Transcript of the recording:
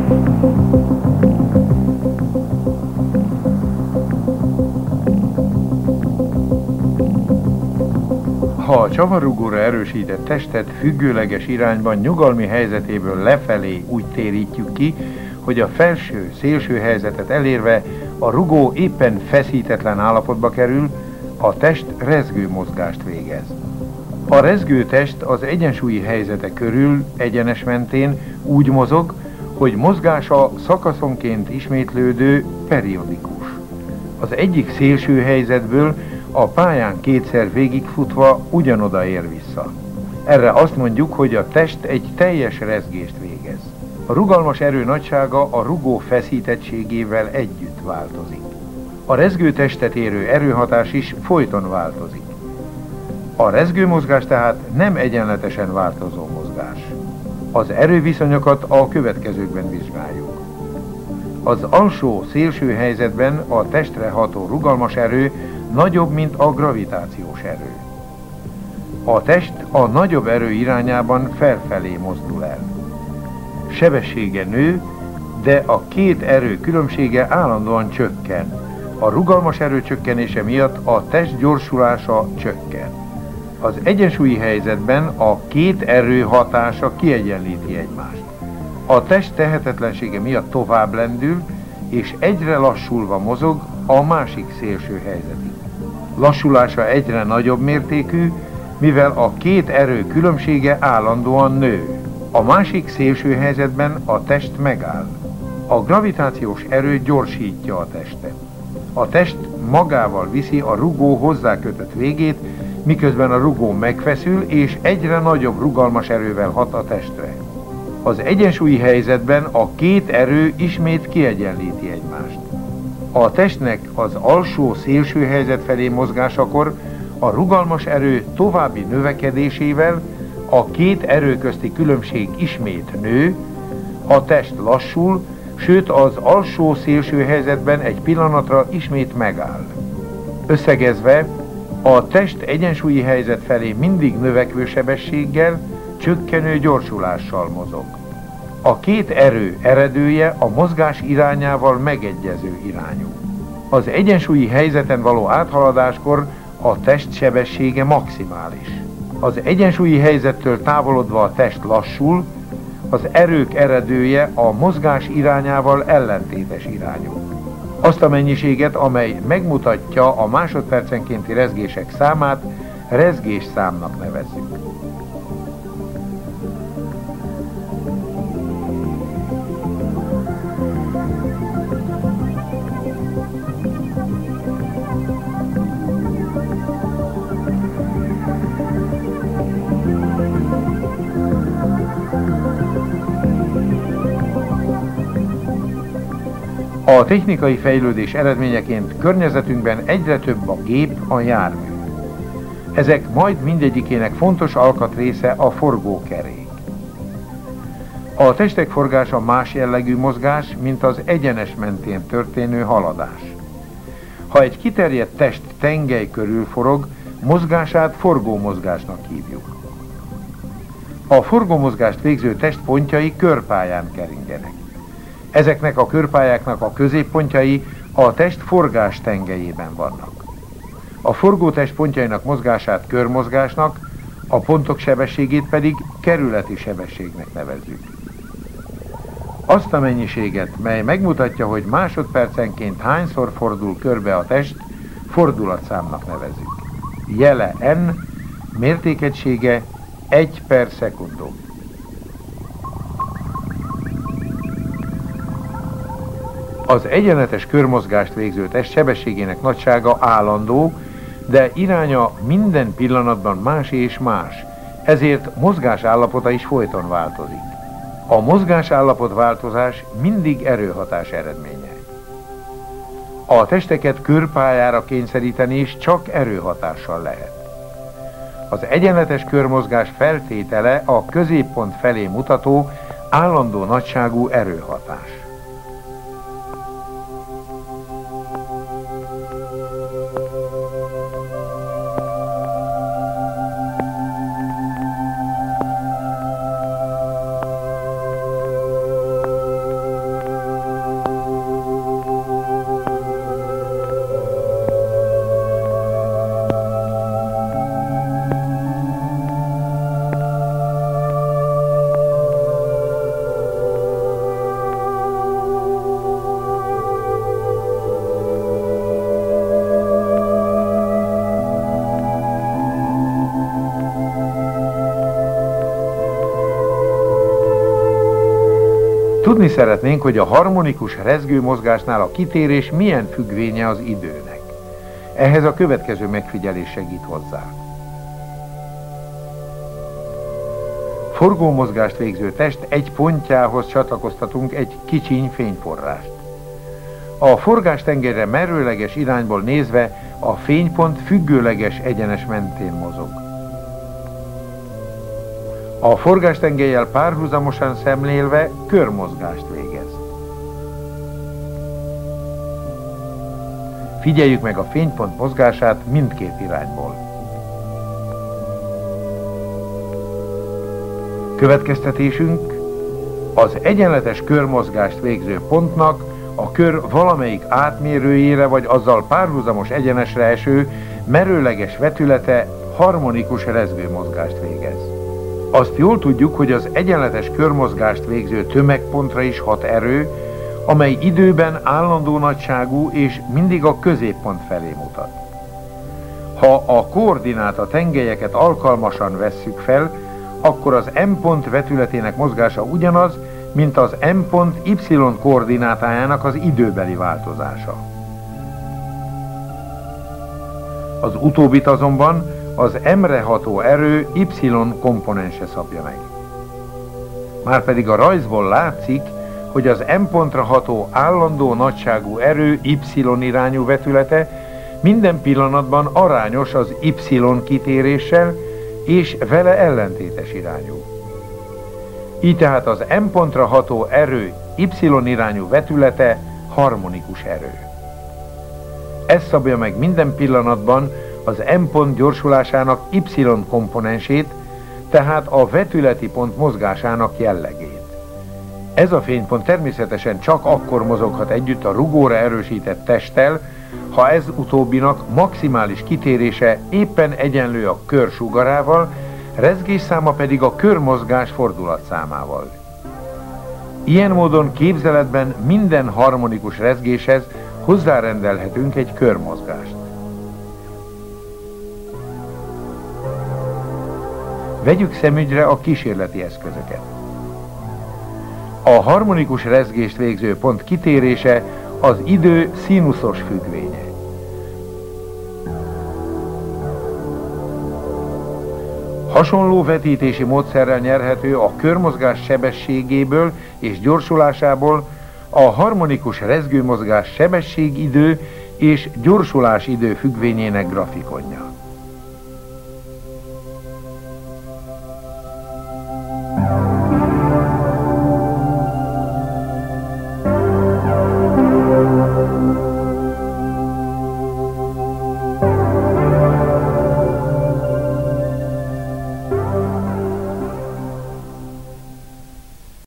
Ha a csavarrugóra erősített testet függőleges irányban nyugalmi helyzetéből lefelé úgy térítjük ki, hogy a felső, szélső helyzetet elérve a rugó éppen feszítetlen állapotba kerül, a test rezgő mozgást végez. A rezgő test az egyensúlyi helyzete körül egyenes mentén úgy mozog, hogy mozgása szakaszonként ismétlődő, periodikus. Az egyik szélső helyzetből a pályán kétszer végigfutva ugyanoda ér vissza. Erre azt mondjuk, hogy a test egy teljes rezgést végez. A rugalmas erő nagysága a rugó feszítettségével együtt változik. A rezgő testet érő erőhatás is folyton változik. A rezgő mozgás tehát nem egyenletesen változó mozgás. Az erőviszonyokat a következőkben vizsgáljuk. Az alsó szélső helyzetben a testre ható rugalmas erő nagyobb, mint a gravitációs erő. A test a nagyobb erő irányában felfelé mozdul el. Sebessége nő, de a két erő különbsége állandóan csökken. A rugalmas erő csökkenése miatt a test gyorsulása csökken. Az egyensúlyi helyzetben a két erő hatása kiegyenlíti egymást. A test tehetetlensége miatt tovább lendül, és egyre lassulva mozog a másik szélső helyzetig. Lassulása egyre nagyobb mértékű, mivel a két erő különbsége állandóan nő. A másik szélső helyzetben a test megáll. A gravitációs erő gyorsítja a testet. A test magával viszi a rugó hozzákötött végét, miközben a rugó megfeszül és egyre nagyobb rugalmas erővel hat a testre. Az egyensúlyi helyzetben a két erő ismét kiegyenlíti egymást. A testnek az alsó szélső helyzet felé mozgásakor a rugalmas erő további növekedésével a két erő közti különbség ismét nő, a test lassul, sőt az alsó szélső helyzetben egy pillanatra ismét megáll. Összegezve, a test egyensúlyi helyzet felé mindig növekvő sebességgel, csökkenő gyorsulással mozog. A két erő eredője a mozgás irányával megegyező irányú. Az egyensúlyi helyzeten való áthaladáskor a test sebessége maximális. Az egyensúlyi helyzettől távolodva a test lassul, az erők eredője a mozgás irányával ellentétes irányú. Azt a mennyiséget, amely megmutatja a másodpercenkénti rezgések számát, rezgésszámnak nevezzük. A technikai fejlődés eredményeként környezetünkben egyre több a gép, a jármű. Ezek majd mindegyikének fontos alkatrésze a forgókerék. A testek forgása más jellegű mozgás, mint az egyenes mentén történő haladás. Ha egy kiterjedt test tengely körül forog, mozgását forgómozgásnak hívjuk. A forgómozgást végző test pontjai körpályán keringenek. Ezeknek a körpályáknak a középpontjai a test forgás tengelyében vannak. A forgótest pontjainak mozgását körmozgásnak, a pontok sebességét pedig kerületi sebességnek nevezzük. Azt a mennyiséget, mely megmutatja, hogy másodpercenként hányszor fordul körbe a test, fordulatszámnak nevezzük. Jele n, mértékegysége 1 per szekundum. Az egyenletes körmozgást végző test sebességének nagysága állandó, de iránya minden pillanatban más és más, ezért mozgásállapota is folyton változik. A mozgásállapot változás mindig erőhatás eredménye. A testeket körpályára kényszeríteni is csak erőhatással lehet. Az egyenletes körmozgás feltétele a középpont felé mutató, állandó nagyságú erőhatás. Tudni szeretnénk, hogy a harmonikus rezgő mozgásnál a kitérés milyen függvénye az időnek. Ehhez a következő megfigyelés segít hozzá. Forgómozgást végző test egy pontjához csatlakoztatunk egy kicsiny fényforrást. A forgástengelyre merőleges irányból nézve a fénypont függőleges egyenes mentén mozog. A forgástengellyel párhuzamosan szemlélve körmozgást végez. Figyeljük meg a fénypont mozgását mindkét irányból. Következtetésünk: az egyenletes körmozgást végző pontnak a kör valamelyik átmérőjére vagy azzal párhuzamos egyenesre eső merőleges vetülete harmonikus rezgőmozgást végez. Azt jól tudjuk, hogy az egyenletes körmozgást végző tömegpontra is hat erő, amely időben állandó nagyságú és mindig a középpont felé mutat. Ha a koordináta tengelyeket alkalmasan vesszük fel, akkor az M pont vetületének mozgása ugyanaz, mint az M pont Y koordinátájának az időbeli változása. Az utóbbit azonban az M-re ható erő Y komponense szabja meg. Márpedig a rajzból látszik, hogy az M pontra ható állandó nagyságú erő Y irányú vetülete minden pillanatban arányos az Y kitéréssel és vele ellentétes irányú. Így tehát az M pontra ható erő Y irányú vetülete harmonikus erő. Ez szabja meg minden pillanatban az M pont gyorsulásának Y komponensét, tehát a vetületi pont mozgásának jellegét. Ez a fénypont természetesen csak akkor mozoghat együtt a rugóra erősített testtel, ha ez utóbbinak maximális kitérése éppen egyenlő a kör sugarával, rezgésszáma pedig a körmozgás fordulatszámával. Ilyen módon képzeletben minden harmonikus rezgéshez hozzárendelhetünk egy körmozgást. Vegyük szemügyre a kísérleti eszközöket. A harmonikus rezgést végző pont kitérése az idő színuszos függvénye. Hasonló vetítési módszerrel nyerhető a körmozgás sebességéből és gyorsulásából a harmonikus rezgőmozgás sebességidő és gyorsulásidő függvényének grafikonja.